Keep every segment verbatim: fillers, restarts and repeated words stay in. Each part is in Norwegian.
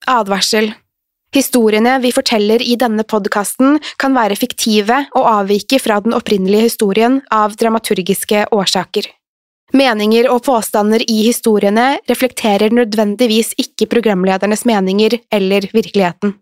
Advarsel. Historiene vi forteller i denne podcasten kan være fiktive og avvike fra den opprinnelige historien av dramaturgiske årsaker. Meninger og påstander i historiene reflekterer nødvendigvis ikke programledernes meninger eller virkeligheten.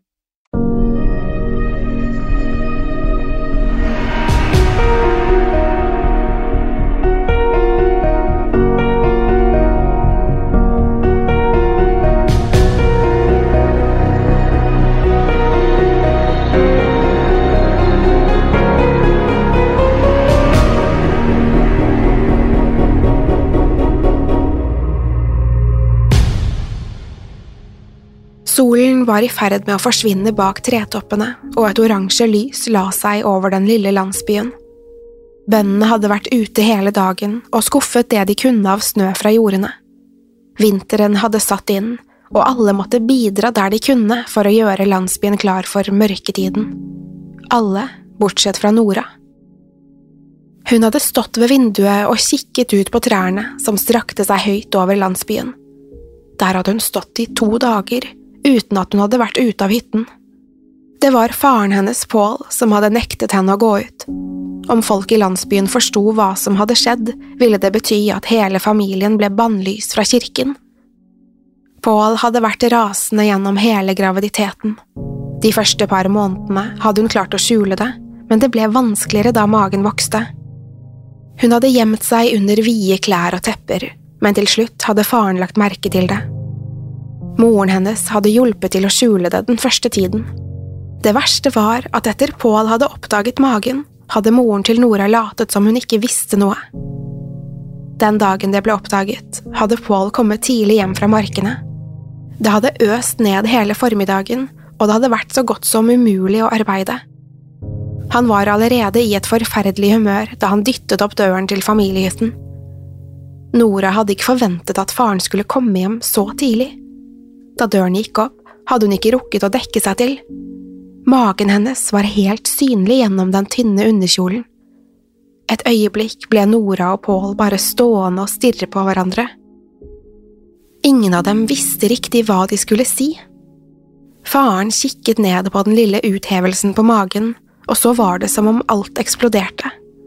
Solen var i ferd med å forsvinne bak tretoppene, og et oransje lys la seg over den lille landsbyen. Bøndene hadde vært ute hele dagen og skuffet det de kunne av snø fra jordene. Vinteren hadde satt inn, og alle måtte bidra der de kunne for å gjøre landsbyen klar for mørketiden. Alle, bortsett fra Nora. Hun hadde stått ved vinduet og kikket ut på trærne som strakte seg høyt over landsbyen. Der hadde hun stått i to dager, uten at hun hadde vært ute av hytten. Det var faren hennes, Paul, som hadde nektet henne å gå ut. Om folk i landsbyen forstod hva som hadde skjedd, ville det bety at hele familien ble bannlyst fra kirken. Paul hadde vært rasende gjennom hele graviditeten. De første par månedene hadde hun klart å skjule det, men det ble vanskeligere da magen vokste. Hun hadde gjemt seg under vide klær og tepper, men til slutt hadde faren lagt merke til det. Moren hennes hadde hjulpet til å skjule det den første tiden. Det verste var at etter Paul hadde oppdaget magen, hadde moren til Nora latet som hun ikke visste noe. Den dagen det ble oppdaget, hadde Paul kommet tidlig hjem fra markene. Det hadde øst ned hele formiddagen, og det hadde vært så godt som umulig å arbeide. Han var allerede i et forferdelig humør da han dyttet opp døren til familiehytten. Nora hadde ikke forventet at faren skulle komme hjem så tidlig. Da døren gikk opp, hadde hun ikke rukket å dekke seg til. Magen hennes var helt synlig gjennom den tynne underkjolen. Et øyeblikk ble Nora og Paul bare stående og stirre på hverandre. Ingen av dem visste riktig hva de skulle si. Faren kikket ned på den lille uthevelsen på magen, og så var det som om alt eksploderte.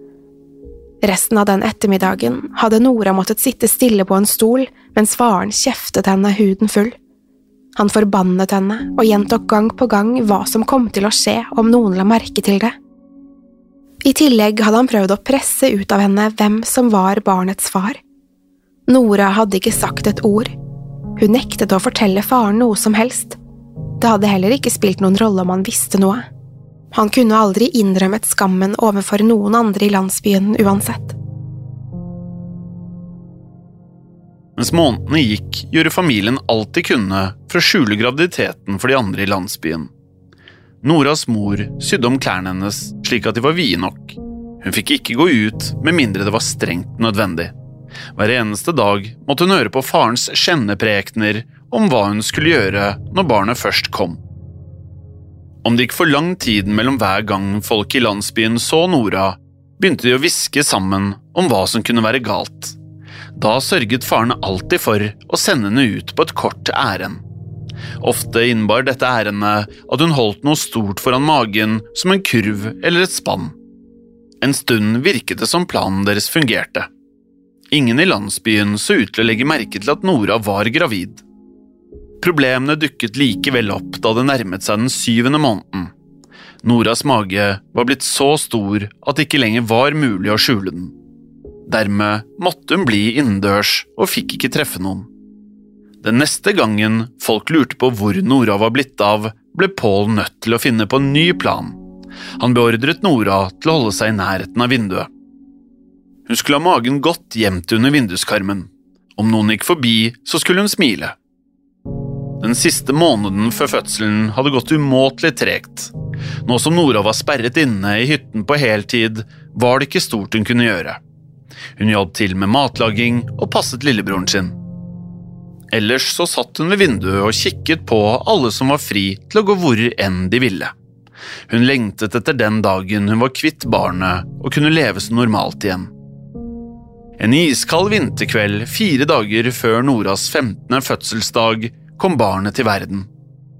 Resten av den ettermiddagen hadde Nora måttet sitte stille på en stol, mens faren kjeftet henne huden full. Han forbannet henne og gjentok gang på gang hva som kom til å skje om noen la merke til det. I tillegg hadde han prøvd å presse ut av henne hvem som var barnets far. Nora hadde ikke sagt et ord. Hun nektet å fortelle faren noe som helst. Det hadde heller ikke spilt noen rolle om han visste noe. Han kunne aldri innrømmet skammen overfor noen andre i landsbyen uansett. Mens månedene gikk, gjorde familien alt de kunne for å skjule graviditeten for de andre i landsbyen. Noras mor sydde om klærne hennes slik at de var vide nok. Hun fikk ikke gå ut med mindre det var strengt nødvendig. Hver eneste dag måtte hun høre på farens skjenneprekner om hva hun skulle gjøre når barnet først kom. Om det gikk for lang tid mellom hver gang folk i landsbyen så Nora, begynte de å hviske sammen om hva som kunne være galt. Da sørget faren alltid for å sende henne ut på et kort ærend. Ofte innebar dette ærendet at hun holdt noe stort foran magen som en kurv eller et spann. En stund virket det som planen deres fungerte. Ingen i landsbyen så ut til å legge merke til at Nora var gravid. Problemene dukket likevel opp da det nærmet seg den syvende måneden. Noras mage var blitt så stor at det ikke lenger var mulig å skjule den. Dermed måtte hun bli innendørs og fikk ikke treffe noen. Den neste gangen folk lurte på hvor Nora var blitt av, ble Paul nødt til å finne på en ny plan. Han beordret Nora til å holde seg i nærheten av vinduet. Hun skulle ha magen godt gjemt under vinduskarmen. Om noen gikk forbi, så skulle hun smile. Den siste måneden før fødselen hadde gått umåtelig tregt. Nå som Nora var sperret inne i hytten på heltid, var det ikke stort hun kunne gjøre. Hun hjalp til med matlaging og passet lillebroren sin. Ellers så satt hun ved vinduet og kikket på alle som var fri til å gå hvor enn de ville. Hun lengtet etter den dagen hun var kvitt barnet og kunne leve så normalt igjen. En iskald vinterkveld fire dager før Noras femtende fødselsdag kom barnet til verden.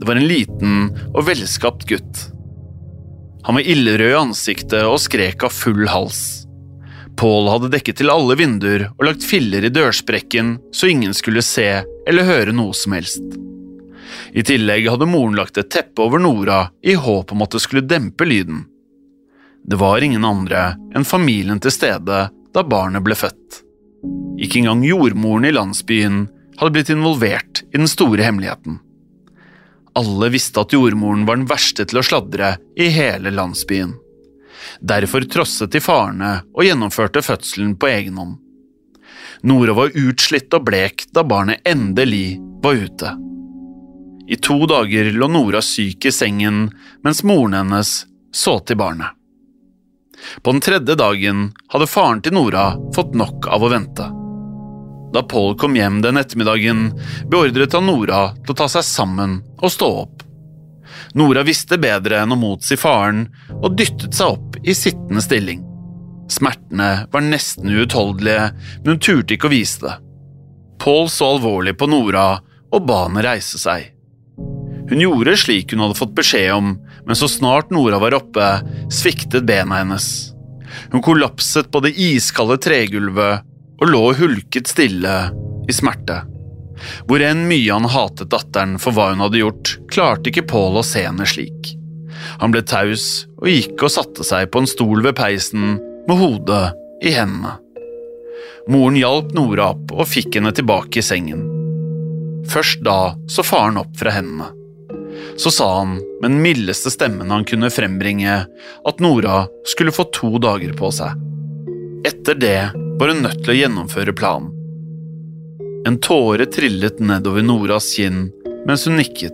Det var en liten og velskapt gutt. Han var ildrød i ansiktet og skrek av full hals. Paul hadde dekket til alle vinduer og lagt filler i dørsprekken så ingen skulle se eller høre noe som helst. I tillegg hadde moren lagt et teppe over Nora i håp om at det skulle dempe lyden. Det var ingen andre enn familien til stede da barnet ble født. Ikke engang jordmoren i landsbyen hadde blitt involvert i den store hemmeligheten. Alle visste at jordmoren var den verste til å sladre i hele landsbyen. Derfor trosset de farene og gjennomførte fødselen på egen hånd. Nora var utslitt og blek da barnet endelig var ute. I to dager lå Nora syk i sengen, mens moren hennes så til barnet. På den tredje dagen hadde faren til Nora fått nok av å vente. Da Paul kom hjem den ettermiddagen, beordret han Nora til å ta seg sammen og stå opp. Nora visste bedre enn å motsi faren og dyttet seg opp i sittende stilling. Smertene var nesten uutholdelige, men hun turte ikke å vise det. Paul så alvorlig på Nora og ba henne reise seg. Hun gjorde slik hun hadde fått beskjed om, men så snart Nora var oppe, sviktet bena hennes. Hun kollapset på det iskalde tregulvet og lå og hulket stille i smerte. Hvor enn mye han hatet datteren for hva hun hadde gjort, klarte ikke Paul å se henne slik. Han ble taus og gikk og satte seg på en stol ved peisen med hodet i hendene. Moren hjalp Nora opp og fikk henne tilbake i sengen. Først da så faren opp fra hendene. Så sa han med den mildeste stemmen han kunne frembringe at Nora skulle få to dager på seg. Etter det var hun nødt til å gjennomføre planen. En tåre trillet nedover Noras kinn mens hun nikket.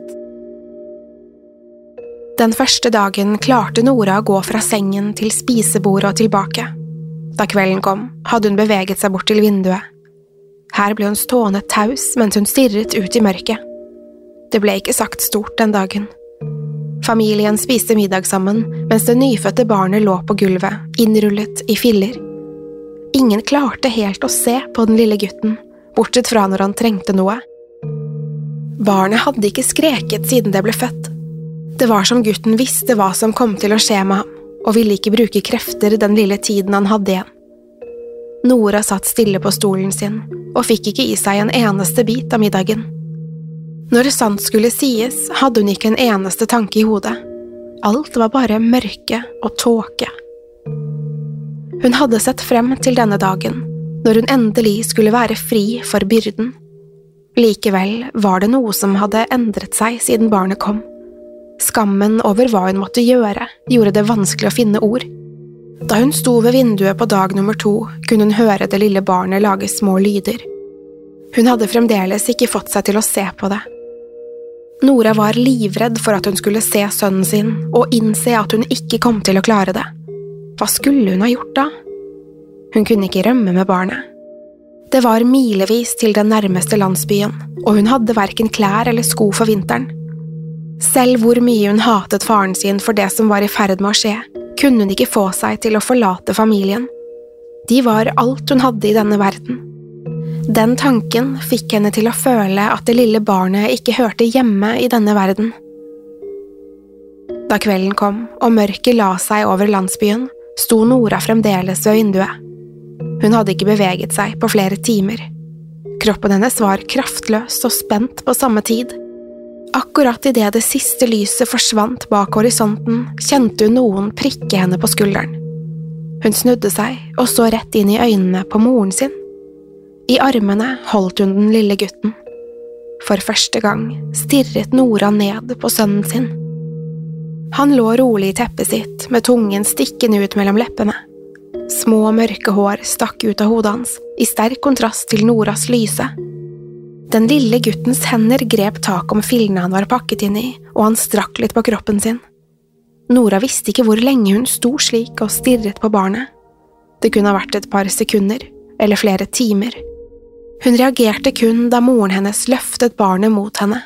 Den første dagen klarte Nora å gå fra sengen til spisebordet og tilbake. Da kvelden kom, hadde hun beveget seg bort til vinduet. Her ble hun stående taus mens hun stirret ut i mørket. Det ble ikke sagt stort den dagen. Familien spiste middag sammen, mens det nyfødte barnet lå på gulvet, innrullet i filler. Ingen klarte helt å se på den lille gutten, bortsett fra når han trengte noe. Barnet hadde ikke skreket siden det ble født. Det var som gutten visste hva som kom til å skje med ham, og ville ikke bruke krefter den lille tiden han hadde igjen. Nora satt stille på stolen sin, og fikk ikke i seg en eneste bit av middagen. Når sant skulle sies, hadde hun ikke en eneste tanke i hodet. Alt var bare mørke og tåke. Hun hadde sett frem til denne dagen, når hun endelig skulle være fri for byrden. Likevel var det noe som hadde endret seg siden barnet kom. Skammen over hva hun måtte gjøre, gjorde det vanskelig å finne ord. Da hun sto ved vinduet på dag nummer to, kunne hun høre det lille barnet lage små lyder. Hun hadde fremdeles ikke fått seg til å se på det. Nora var livredd for at hun skulle se sønnen sin, og innse at hun ikke kom til å klare det. Hva skulle hun ha gjort da? Hun kunne ikke rømme med barnet. Det var milevis til den nærmeste landsbyen, og hun hadde hverken klær eller sko for vinteren. Selv hvor mye hun hatet faren sin for det som var i ferd med å skje, kunne hun ikke få seg til å forlate familien. De var alt hun hadde i denne verden. Den tanken fikk henne til å føle at det lille barnet ikke hørte hjemme i denne verden. Da kvelden kom, og mørket la seg over landsbyen, sto Nora fremdeles ved vinduet. Hun hadde ikke beveget seg på flere timer. Kroppen hennes var kraftløs og spent på samme tid. Akkurat i det det siste lyset forsvant bak horisonten, kjente hun noen prikke henne på skulderen. Hun snudde seg og så rett inn i øynene på moren sin. I armene holdt hun den lille gutten. For første gang stirret Nora ned på sønnen sin. Han lå rolig i teppet sitt, med tungen stikkende ut mellom leppene. Små mørke hår stakk ut av hodet hans, i sterk kontrast til Noras lyse. Den lille guttens hender grep tak om fillene han var pakket inn i, og han strakk litt på kroppen sin. Nora visste ikke hvor lenge hun sto slik og stirret på barnet. Det kunne ha vært et par sekunder, eller flere timer. Hun reagerte kun da moren hennes løftet barnet mot henne.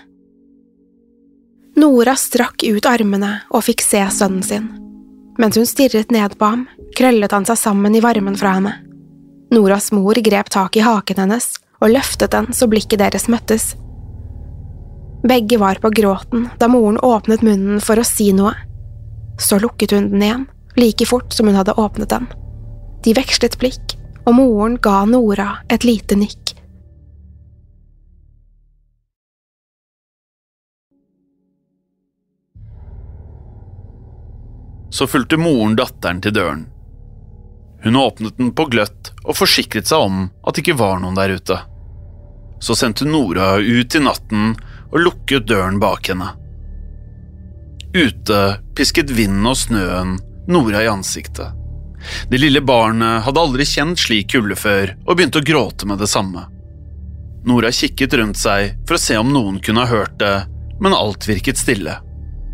Nora strakk ut armene og fikk se sønnen sin. Mens hun stirret ned på ham, krøllet han seg sammen i varmen fra henne. Noras mor grep tak i haken hennes og løftet den så blikket deres møttes. Begge var på gråten da moren åpnet munnen for å si noe. Så lukket hun den igjen, like fort som hun hadde åpnet den. De vekslet blikk, og moren ga Nora et lite nikk. Så fulgte moren datteren til døren. Hun åpnet den på gløtt og forsikret seg om at det ikke var noen der ute. Så sendte Nora ut i natten og lukket døren bak henne. Ute pisket vinden og snøen Nora i ansiktet. Det lille barnet hadde aldri kjent slik kulde før og begynte å gråte med det samme. Nora kikket rundt seg for å se om noen kunne ha hørt det, men alt virket stille.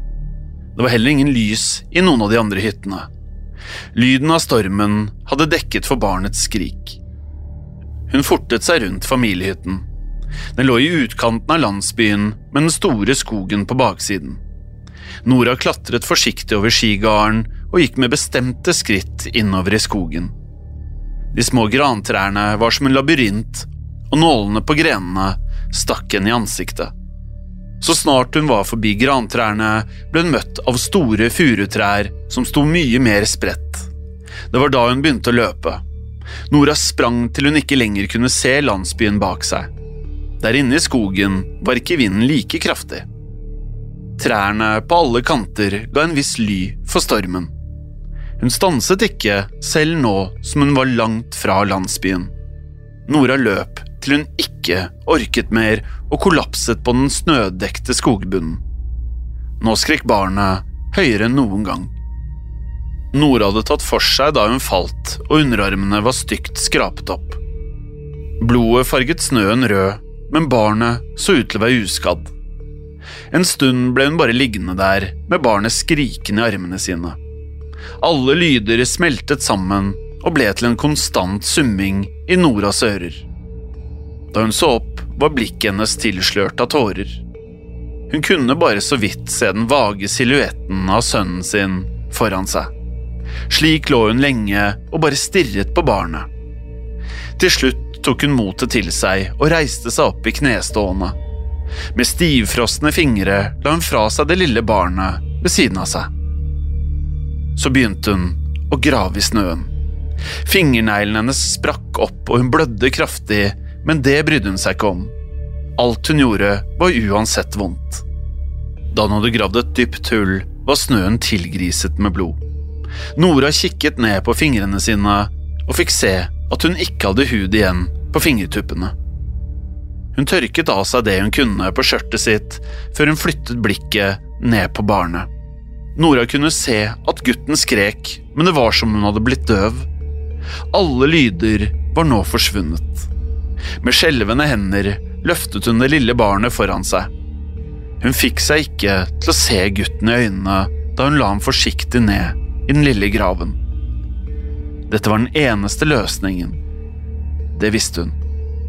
Det var heller ingen lys i noen av de andre hyttene. Lyden av stormen hadde dekket for barnets skrik. Hun fortet seg rundt familiehytten. Den lå i utkanten av landsbyen med den store skogen på baksiden. Nora klatret forsiktig over skigarden og gikk med bestemte skritt innover i skogen. De små grantrærne var som en labyrint, og nålene på grenene stakk henne i ansiktet. Så snart hun var forbi grantrærne, ble hun møtt av store furutrær som sto mye mer spredt. Det var da hun begynte å løpe. Nora sprang til hun ikke lenger kunne se landsbyen bak seg. Der inne i skogen var ikke vinden like kraftig. Trærne på alle kanter ga en viss ly for stormen. Hun stanset ikke, selv nå som hun var langt fra landsbyen. Nora løp til hun ikke orket mer og kollapset på den snødekte skogbunnen. Nå skrek barnet høyere enn noen gang. Nora hadde tatt for seg da hun falt, og underarmene var stygt skrapet opp. Blodet farget snøen rød, men barnet så ut til å være uskadd. En stund ble hun bare liggende der, med barnet skrikende i armene sine. Alle lyder smeltet sammen og ble til en konstant summing i Noras ører. Da hun så opp, var blikket hennes tilslørt av tårer. Hun kunne bare så vidt se den vage silhuetten av sønnen sin foran seg. Slik lå hun lenge og bare stirret på barnet. Til slutt tok hun motet til seg og reiste seg opp i knestående. Med stivfrosne fingre la hun fra seg det lille barnet ved siden av seg. Så begynte hun å grave i snøen. Fingerneglene hennes sprakk opp og hun blødde kraftig, men det brydde hun seg ikke om. Alt hun gjorde var uansett vondt. Da hun hadde gravd et dypt hull, var snøen tilgriset med blod. Nora kikket ned på fingrene sine og fikk se at hun ikke hadde hud igjen på fingertuppene. Hun tørket av seg det hun kunne på skjørtet sitt, før hun flyttet blikket ned på barnet. Nora kunne se at gutten skrek, men det var som hun hadde blitt døv. Alle lyder var nå forsvunnet. Med skjelvende hender løftet hun det lille barnet foran seg. Hun fikk seg ikke til å se gutten i øynene da hun la ham forsiktig ned i den lille graven. Dette var den eneste løsningen. Det visste hun.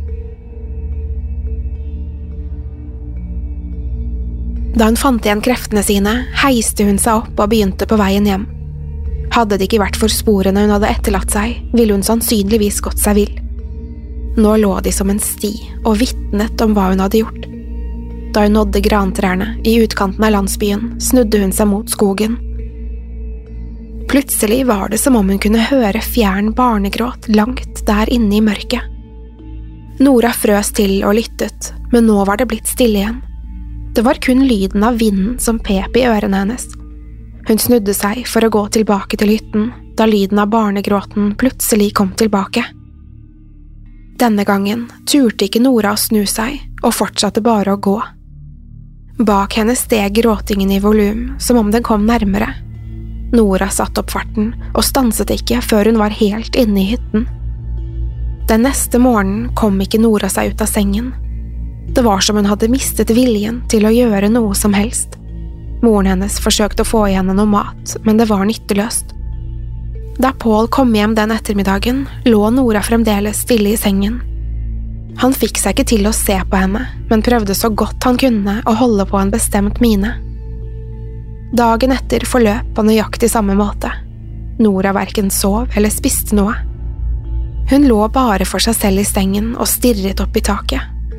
Da hun fant igjen kreftene sine, heiste hun seg opp og begynte på veien hjem. Hadde det ikke vært for sporene hun hadde etterlatt seg, ville hun sannsynligvis gått seg vill. Nå lå de som en sti og vitnet om hva hun hadde gjort. Da hun nådde grantrærne i utkanten av landsbyen, snudde hun seg mot skogen. Plutselig var det som om hun kunne høre fjern barnegråt langt der inne i mørket. Nora frøs til og lyttet, men nå var det blitt stille igjen. Det var kun lyden av vinden som pep i ørene hennes. Hun snudde seg for å gå tilbake til hytten, da lyden av barnegråten plutselig kom tilbake. Denne gangen turte ikke Nora å snu seg, og fortsatte bare å gå. Bak henne steg gråtingen i volum, som om den kom nærmere. Nora satte opp farten, og stanset ikke før hun var helt inne i hytten. Den neste morgenen kom ikke Nora seg ut av sengen. Det var som hun hadde mistet viljen til å gjøre noe som helst. Moren hennes forsøkte å få i henne noe mat, men det var nytteløst. Da Paul kom hjem den ettermiddagen, lå Nora fremdeles stille i sengen. Han fikk seg ikke til å se på henne, men prøvde så godt han kunne å holde på en bestemt mine. Dagen etter forløp på nøyaktig samme måte. Nora hverken sov eller spiste noe. Hun lå bare for seg selv i sengen og stirret opp i taket.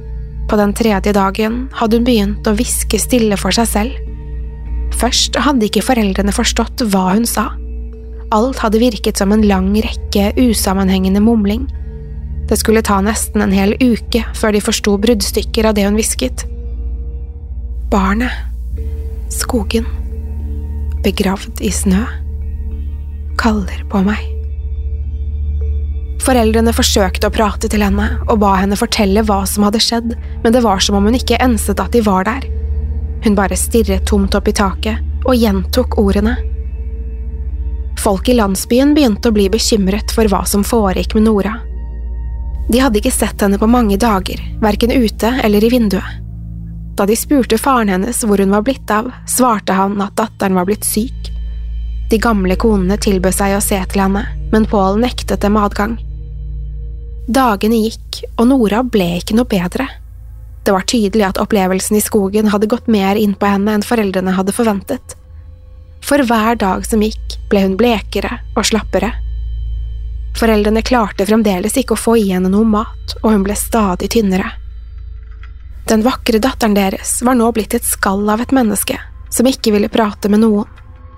På den tredje dagen hadde hun begynt å hviske stille for seg selv. Først hadde ikke foreldrene forstått hva hun sa. Alt hadde virket som en lang rekke usammenhengende mumling. Det skulle ta nesten en hel uke før de forstod bruddstykker av det hun hvisket. Barnet, skogen, begravd i snø, kaller på meg. Foreldrene forsøkte å prate til henne og ba henne fortelle hva som hadde skjedd, men det var som om hun ikke enset at de var der. Hun bare stirret tomt opp i taket og gjentok ordene. Folk i landsbyen begynte å bli bekymret for hva som foregikk med Nora. De hadde ikke sett henne på mange dager, hverken ute eller i vinduet. Da de spurte faren hennes hvor hun var blitt av, svarte han at datteren var blitt syk. De gamle konene tilbød seg å se til henne, men Paul nektet dem adgang. Dagene gikk, og Nora ble ikke noe bedre. Det var tydelig at opplevelsen i skogen hadde gått mer inn på henne enn foreldrene hadde forventet. For hver dag som gikk, ble hun blekere og slappere. Foreldrene klarte fremdeles ikke å få i henne noe mat, og hun ble stadig tynnere. Den vakre datteren deres var nå blitt et skall av et menneske, som ikke ville prate med noen.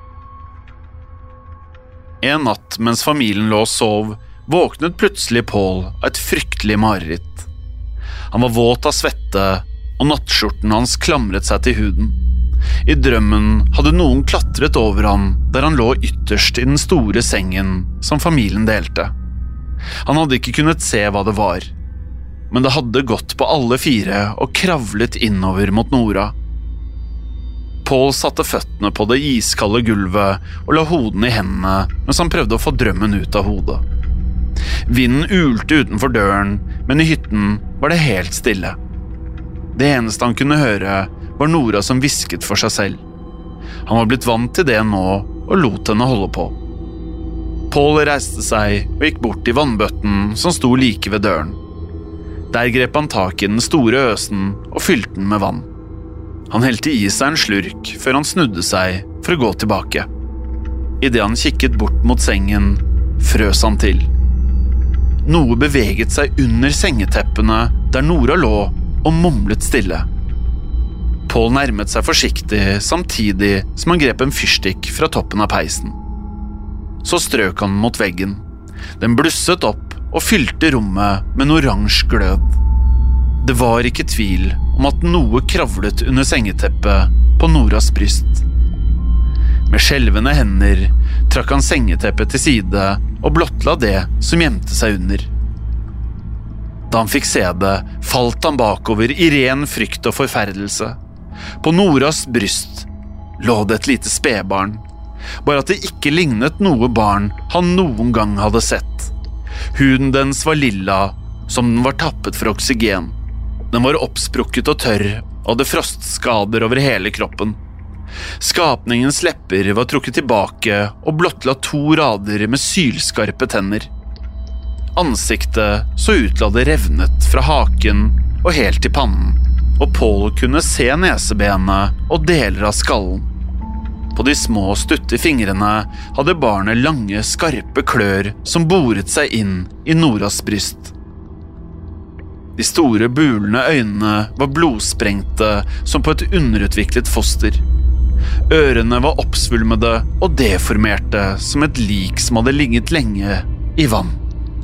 En natt mens familien lå og sov, våknet plutselig Paul av et fryktelig mareritt. Han var våt av svette, og nattskjorten hans klamret seg til huden. I drømmen hadde noen klatret over ham der han lå ytterst i den store sengen som familien delte. Han hadde ikke kunnet se hva det var, men det hadde gått på alle fire og kravlet innover mot Nora. Paul satte føttene på det iskalde gulvet og la hoden i hendene mens han prøvde å få drømmen ut av hodet. Vinden ulte utenfor døren, men i hytten var det helt stille. Det eneste han kunne høre var Nora som hvisket for seg selv. Han var blitt vant til det nå og lot henne holde på. Paul reiste seg og gikk bort til vannbøtten som sto like ved døren. Der grep han tak i den store øsen og fylte den med vann. Han helte i seg en slurk før han snudde seg for å gå tilbake. I det han kikket bort mot sengen, frøs han til. Noe beveget seg under sengeteppene der Nora lå og mumlet stille. Paul nærmet seg forsiktig samtidig som han grep en fyrstikk fra toppen av peisen. Så strøk han mot veggen. Den blusset opp og fylte rommet med en oransje glød. Det var ikke tvil om at noe kravlet under sengeteppet på Noras bryst. Med skjelvende hender trakk han sengeteppet til side og blottla det som gjemte seg under. Da han fikk se det, falt han bakover i ren frykt og forferdelse. På Noras bryst lå det et lite spedbarn, bare at det ikke lignet noe barn han noen gang hadde sett. Huden dens var lilla, som den var tappet for oksygen. Den var oppsprukket og tørr, og hadde frostskader over hele kroppen. Skapningens lepper var trukket tilbake og blottla to rader med sylskarpe tenner. Ansiktet så ut til å ha revnet fra haken og helt til pannen, og Paul kunne se nesebenet og deler av skallen. På de små stutte fingrene hadde barnet lange, skarpe klør som boret seg inn i Noras bryst. De store bulende øynene var blodsprengte som på et underutviklet foster. Ørene var oppsvulmede og deformerte som et lik som hadde ligget lenge i vann.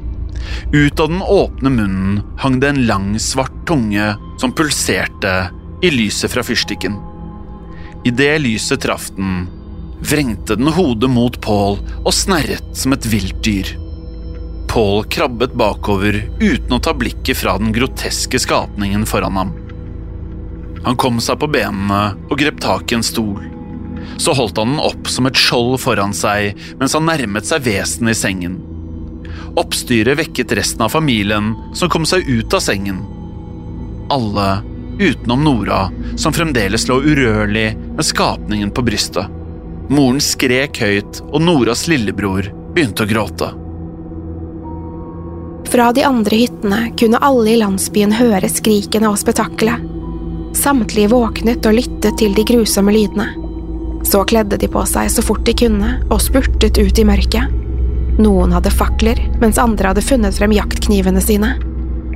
Ut av den åpne munnen hang det en lang, svart tunge som pulserte i lyset fra fyrstikken. I det lyset traff den, vrengte den hodet mot Paul og snerret som et vilt dyr. Paul krabbet bakover uten å ta blikket fra den groteske skapningen foran ham. Han kom seg på benene og grep tak i en stol. Så holdt han den opp som et skjold foran seg mens han nærmet seg vesenet i sengen. Oppstyret vekket resten av familien som kom seg ut av sengen. Alle utenom Nora, som fremdeles lå urørlig med skapningen på brystet. Moren skrek høyt, og Noras lillebror begynte å gråte. Fra de andre hyttene kunne alle i landsbyen høre skrikene og spetakkelet. Samtlige våknet og lyttet til de grusomme lydene. Så kledde de på seg så fort de kunne og spurtet ut i mørket. Noen hadde fakler, mens andre hadde funnet frem jaktknivene sine.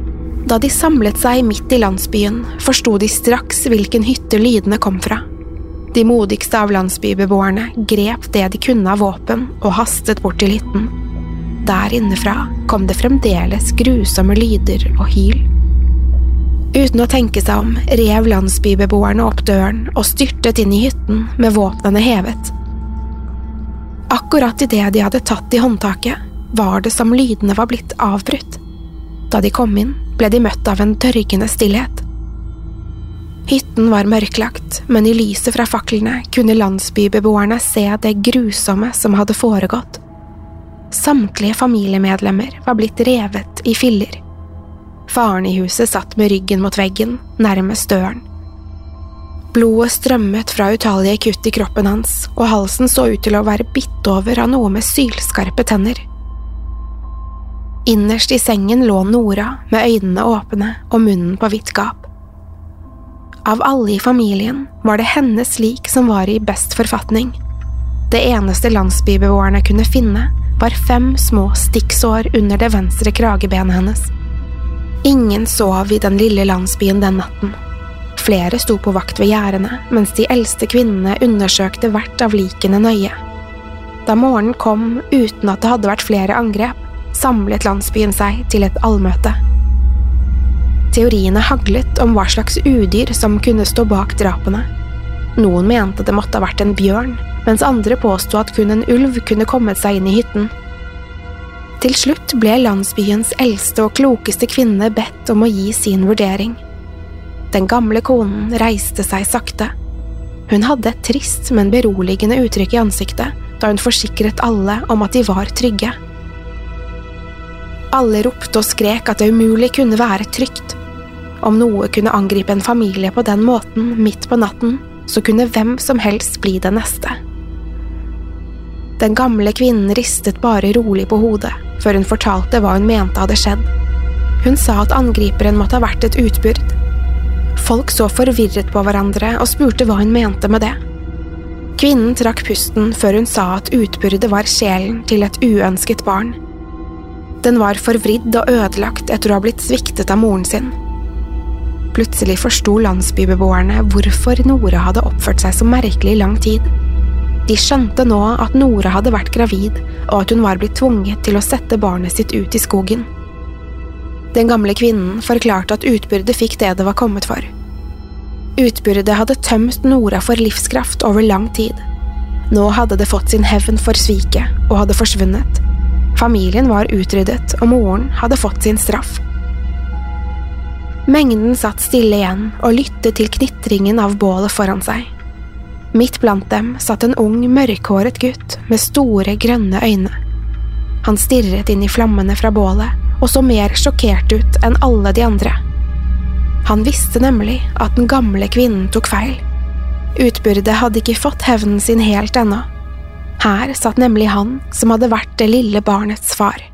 Da de samlet seg midt i landsbyen, forsto de straks hvilken hytte lydene kom fra. De modigste av landsbybeboerne grep det de kunne av våpen og hastet bort til hytten. Der innefra kom det fremdeles grusomme lyder og hyl. Uten å tenke seg om, rev landsbybeboerne opp døren og styrtet inn i hytten med våpnene hevet. Akkurat i det de hadde tatt i håndtaket, var det som lydene var blitt avbrutt. Da de kom inn, ble de møtt av en dørgende stillhet. Hytten var mørklagt, men i lyset fra faklene kunne landsbybeboerne se det grusomme som hadde foregått. Samtlige familiemedlemmer var blitt revet i filler. Faren i huset satt med ryggen mot veggen, nærmest døren. Blodet strømmet fra utallige kutt i kroppen hans, og halsen så ut til å være bitt over av noe med sylskarpe tenner. Innerst i sengen lå Nora med øynene åpne og munnen på vidt gap. Av alle i familien var det hennes lik som var i best forfatning. Det eneste landsbybeboerne kunne finne var fem små stikksår under det venstre kragebenet hennes. Ingen sov i den lille landsbyen den natten. Flere sto på vakt ved gjerdene, mens de eldste kvinnene undersøkte hvert av likene nøye. Da morgenen kom uten at det hadde vært flere angrep, samlet landsbyen seg til et allmøte. Teoriene haglet om hva slags udyr som kunne stå bak drapene. Noen mente det måtte ha vært en bjørn, mens andre påstod at kun en ulv kunne kommet seg inn i hytten. Til slutt ble landsbyens eldste og klokeste kvinne bedt om å gi sin vurdering. Den gamle konen reiste seg sakte. Hun hadde et trist, men beroligende uttrykk i ansiktet, da hun forsikret alle om at de var trygge. Alle ropte og skrek at det umulig kunne være trygt. Om noe kunne angripe en familie på den måten midt på natten, så kunne hvem som helst bli det neste. Den gamle kvinnen ristet bare rolig på hodet, før hun fortalte hva hun mente hadde skjedd. Hun sa at angriperen måtte ha vært et utbyrd. Folk så forvirret på hverandre og spurte hva hun mente med det. Kvinnen trakk pusten før hun sa at utbyrdet var sjelen til et uønsket barn. Den var forvridd og ødelagt etter å ha blitt sviktet av moren sin. Plutselig forsto landsbybeboerne hvorfor Nora hadde oppført seg så merkelig i lang tid. De skjønte nå at Nora hadde vært gravid, og at hun var blitt tvunget til å sette barnet sitt ut i skogen. Den gamle kvinnen forklarte at utbyrdet fikk det det var kommet for. Utbyrdet hadde tømt Nora for livskraft over lang tid. Nå hadde det fått sin hevn for sviket og hadde forsvunnet. Familien var utryddet, og moren hadde fått sin straff. Mengden satt stille igjen og lyttet til knitringen av bålet foran seg. Midt blant dem satt en ung, mørkhåret gutt med store, grønne øyne. Han stirret inn i flammene fra bålet, og så mer sjokkert ut enn alle de andre. Han visste nemlig at den gamle kvinnen tok feil. Utbyrdet hadde ikke fått hevnen sin helt ennå. Her satt nemlig han som hadde vært det lille barnets far.